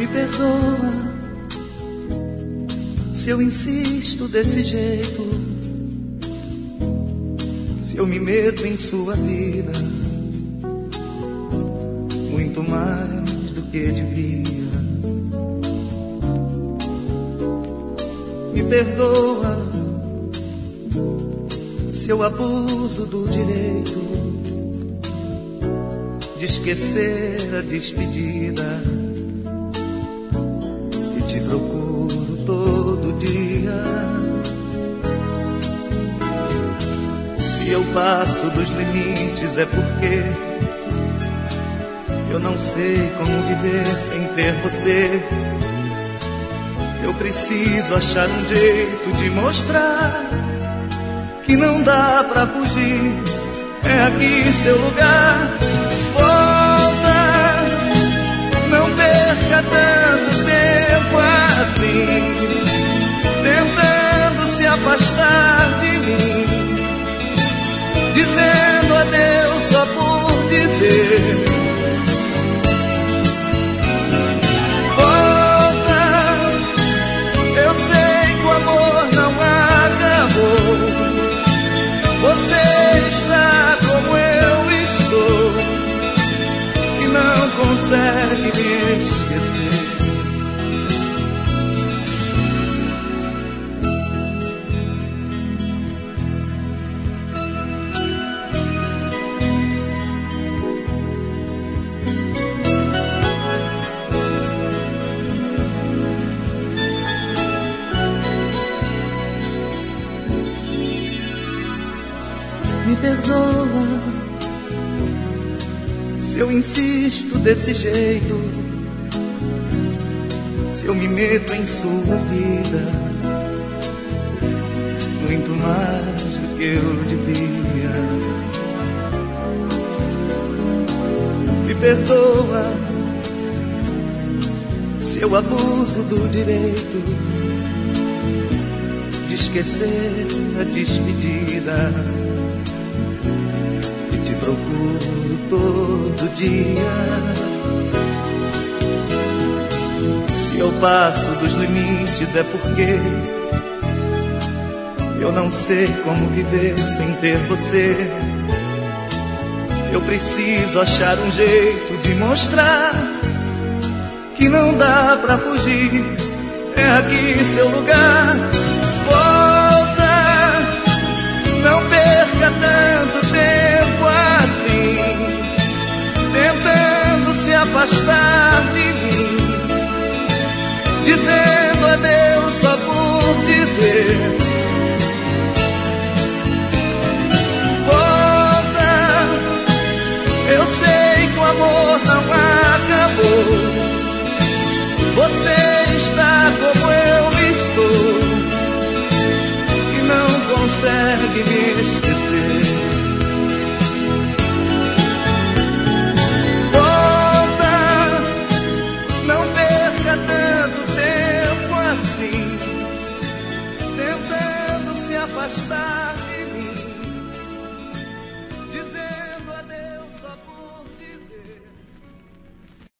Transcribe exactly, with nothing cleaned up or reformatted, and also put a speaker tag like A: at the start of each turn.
A: perdoa se eu insisto desse jeito, se eu me meto em sua vida muito mais do que devia. Me perdoa se eu abuso do direito de esquecer a despedida e te procuro todo dia. Se eu passo dos limites é porque eu não sei como viver sem ter você. Eu preciso achar um jeito de mostrar que não dá pra fugir. É aqui seu lugar. Volta, não perca tanto tempo assim, tentando se afastar de mim, dizendo adeus só por dizer. Você está como eu estou e não consegue me esquecer. Me perdoa se eu insisto desse jeito, se eu me meto em sua vida muito mais do que eu devia. Me perdoa se eu abuso do direito de esquecer a despedida. Te procuro todo dia. Se eu passo dos limites é porque eu não sei como viver sem ter você. Eu preciso achar um jeito de mostrar que não dá pra fugir. É aqui seu lugar. Volta, não perca